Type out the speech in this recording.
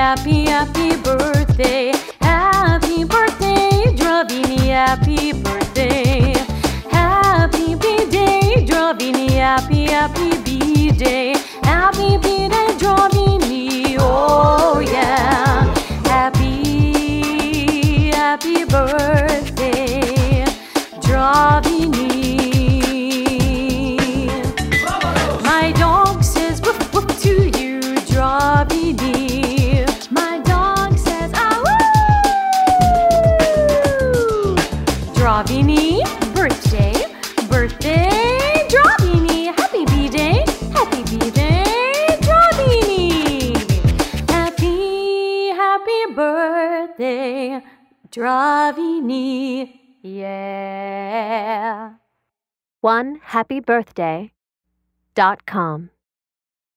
happy, happy birthday. Happy birthday, Drovini, happy birthday. Happy B-Day, Drovini, happy, happy B-Day. Happy B-Day, Drovini, oh yeah. Happy, happy birthday, Drovini. My dog says woof woof to you, Drovini. My dog says ah woo. Drovini, birthday, birthday, Drovini. Happy B-Day, happy B-Day, Drovini. Happy, happy birthday, Drovini. Yeah. OneHappyBirthday.com